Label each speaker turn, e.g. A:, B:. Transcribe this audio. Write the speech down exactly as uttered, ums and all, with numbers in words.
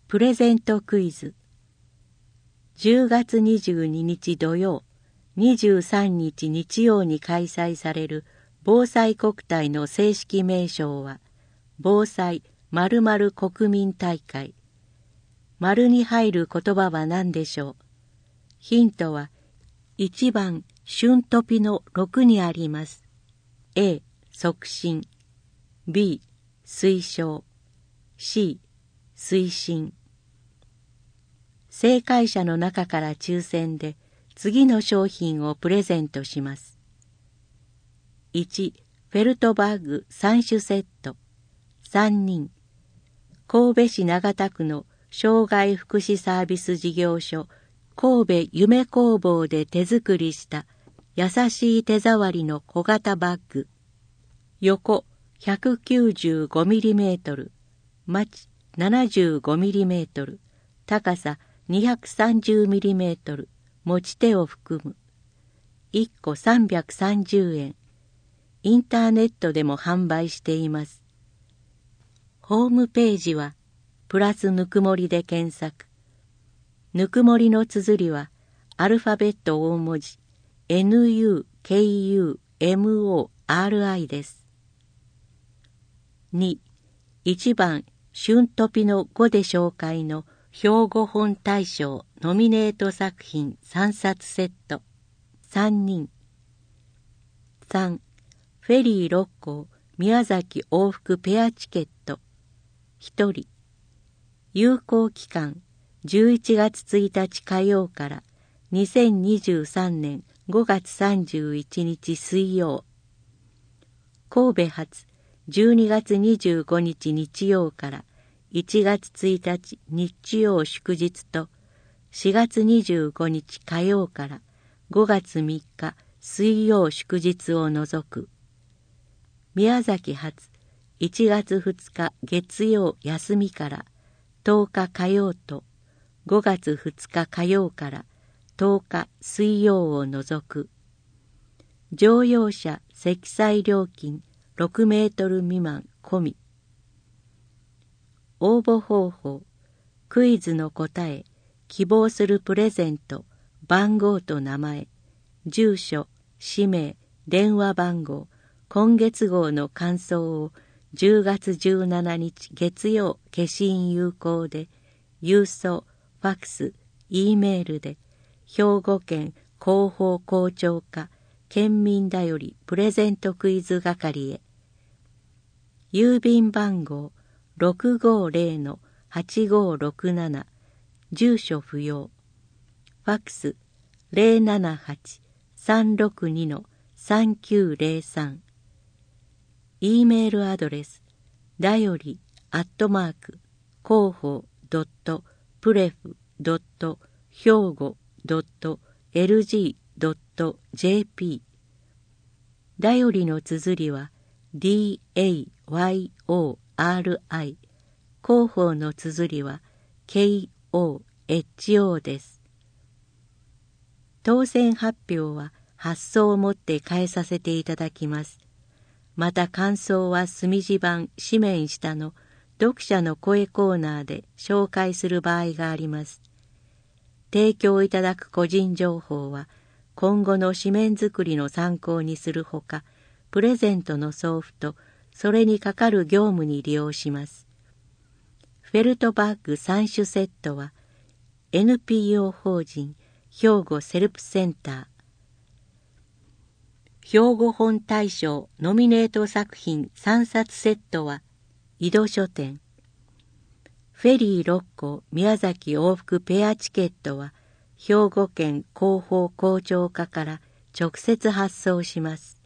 A: プレゼントクイズ。じゅうがつにじゅうににち土曜、にじゅうさんにち日曜に開催される防災国体の正式名称は、防災〇〇国民大会。丸に入る言葉は何でしょう。ヒントはいちばん春トピのろくにあります。A、促進。B、推奨。C、推進。正解者の中から抽選で次の商品をプレゼントします。いち、フェルトバッグさん種セット。さんにん。神戸市長田区の障害福祉サービス事業所神戸夢工房で手作りした優しい手触りの小型バッグ。横 ひゃくきゅうじゅうごミリメートル、マチ ななじゅうごミリメートル、高さにひゃくさんじゅうミリメートル、持ち手を含む。いっこさんびゃくさんじゅうえん。インターネットでも販売しています。ホームページはプラスぬくもりで検索。ぬくもりの綴りはアルファベット大文字 エヌユーケーユーエムオーアールアイ です。に、いちばん春トピのごで紹介の兵庫本大賞ノミネート作品さんさつセット。さんにん。さん、フェリー六甲宮崎往復ペアチケット。ひとり。有効期間じゅういちがつついたち火曜からにせんにじゅうさんねんごがつさんじゅういちにち水曜。神戸発じゅうにがつにじゅうごにち日曜からいちがつついたち日曜祝日としがつにじゅうごにち火曜からごがつみっか水曜祝日を除く。宮崎発いちがつふつか月曜休みからとおか火曜とごがつふつか火曜からとおか水曜を除く。乗用車積載料金ろくメートル未満込み。応募方法、クイズの答え、希望するプレゼント、番号と名前、住所、氏名、電話番号、今月号の感想をじゅうがつじゅうしちにち月曜消印有効で、郵送、ファクス、Eメールで、兵庫県広報校長課県民だよりプレゼントクイズ係へ。郵便番号 ろくごぜろのはちごろくなな、住所不要。ファクス ゼロななはち さんろくに さんきゅうゼロさん。E メールアドレスだよりアットマーク広報ドットプレフドット兵庫ドットエルジードットジェーピー。だよりの綴りは ディーエーワイオーアールアイ、 広報の綴りは ケーオーエイチオー です。当選発表は発送をもって返させていただきます。また感想は墨字版紙面下の読者の声コーナーで紹介する場合があります。提供いただく個人情報は今後の紙面作りの参考にするほか、プレゼントの送付とそれにかかる業務に利用します。フェルトバッグさん種セットは エヌピーオー 法人兵庫セルプセンター。兵庫本大賞ノミネート作品さんさつセットは井戸書店。フェリー六甲宮崎往復ペアチケットは兵庫県広報校長課から直接発送します。